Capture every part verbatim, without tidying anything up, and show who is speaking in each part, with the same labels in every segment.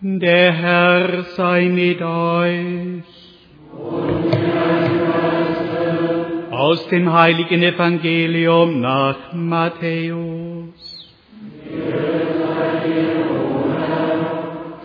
Speaker 1: Der Herr sei mit euch.
Speaker 2: Und mit deinem Geiste.
Speaker 1: Aus dem heiligen Evangelium nach Matthäus.
Speaker 2: Ehre sei dir, o Herr.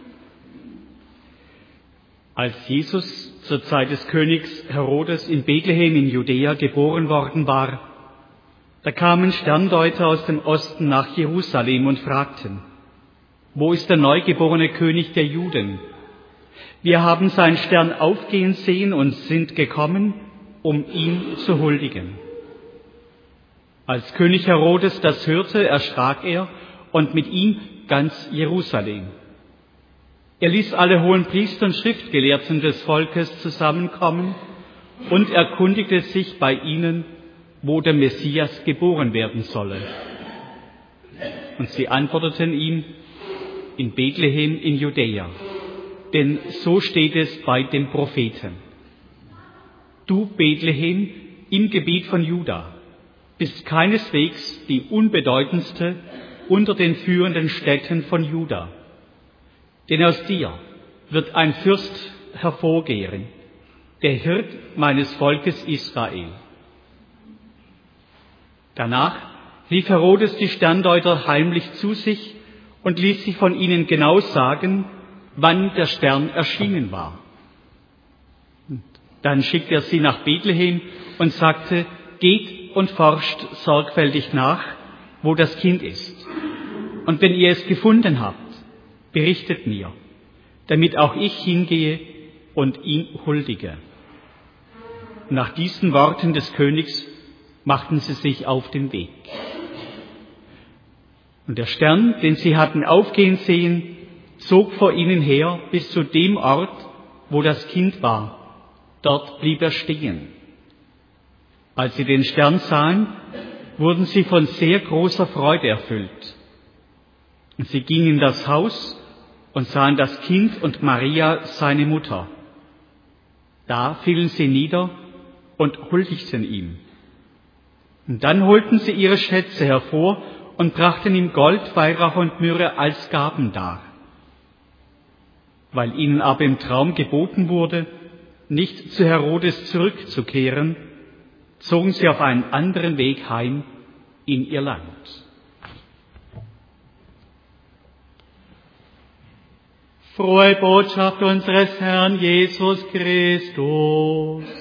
Speaker 1: Als Jesus zur Zeit des Königs Herodes in Bethlehem in Judäa geboren worden war, da kamen Sterndeuter aus dem Osten nach Jerusalem und fragten: Wo ist der neugeborene König der Juden? Wir haben seinen Stern aufgehen sehen und sind gekommen, um ihm zu huldigen. Als König Herodes das hörte, erschrak er und mit ihm ganz Jerusalem. Er ließ alle hohen Priester und Schriftgelehrten des Volkes zusammenkommen und erkundigte sich bei ihnen, wo der Messias geboren werden solle. Und sie antworteten ihm: In Bethlehem in Judäa, denn so steht es bei den Propheten. Du, Bethlehem, im Gebiet von Juda, bist keineswegs die unbedeutendste unter den führenden Städten von Juda. Denn aus dir wird ein Fürst hervorgehen, der Hirt meines Volkes Israel. Danach rief Herodes die Sterndeuter heimlich zu sich und ließ sich von ihnen genau sagen, wann der Stern erschienen war. Dann schickte er sie nach Bethlehem und sagte: Geht und forscht sorgfältig nach, wo das Kind ist. Und wenn ihr es gefunden habt, berichtet mir, damit auch ich hingehe und ihn huldige. Nach diesen Worten des Königs machten sie sich auf den Weg. Und der Stern, den sie hatten aufgehen sehen, zog vor ihnen her bis zu dem Ort, wo das Kind war. Dort blieb er stehen. Als sie den Stern sahen, wurden sie von sehr großer Freude erfüllt. Und sie gingen in das Haus und sahen das Kind und Maria, seine Mutter. Da fielen sie nieder und huldigten ihm. Und dann holten sie ihre Schätze hervor und brachten ihm Gold, Weihrauch und Myrrhe als Gaben dar. Weil ihnen aber im Traum geboten wurde, nicht zu Herodes zurückzukehren, zogen sie auf einen anderen Weg heim in ihr Land. Frohe Botschaft unseres Herrn Jesus Christus.